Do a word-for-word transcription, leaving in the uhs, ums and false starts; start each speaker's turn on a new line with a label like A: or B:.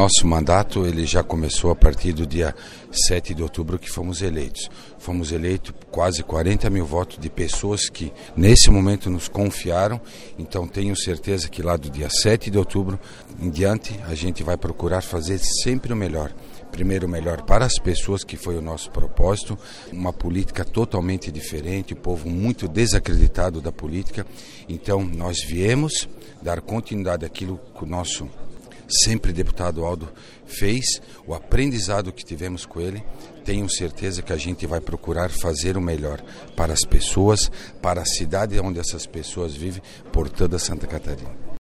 A: nosso mandato ele já começou a partir do dia sete de outubro que fomos eleitos. Fomos eleitos quase quarenta mil votos de pessoas que nesse momento nos confiaram, então tenho certeza que lá do dia sete de outubro em diante a gente vai procurar fazer sempre o melhor. Primeiro o melhor para as pessoas, que foi o nosso propósito, uma política totalmente diferente, o povo muito desacreditado da política, então nós viemos dar continuidade àquilo que o nosso sempre deputado Aldo fez, o aprendizado que tivemos com ele. Tenho certeza que a gente vai procurar fazer o melhor para as pessoas, para a cidade onde essas pessoas vivem, por toda Santa Catarina.